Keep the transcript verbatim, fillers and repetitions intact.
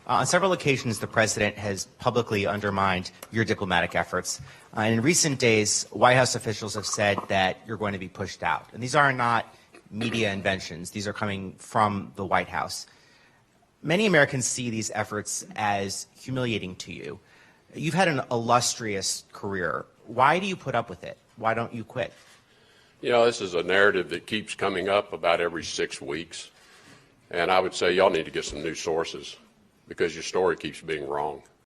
Uh, on several occasions, the president has publicly undermined your diplomatic efforts. Uh, and in recent days, White House officials have said that you're going to be pushed out. And these are not media inventions. These are coming from the White House. Many Americans see these efforts as humiliating to you. You've had an illustrious career. Why do you put up with it? Why don't you quit? You know, this is a narrative that keeps coming up about every six weeks. And I would say y'all need to get some new sources because your story keeps being wrong.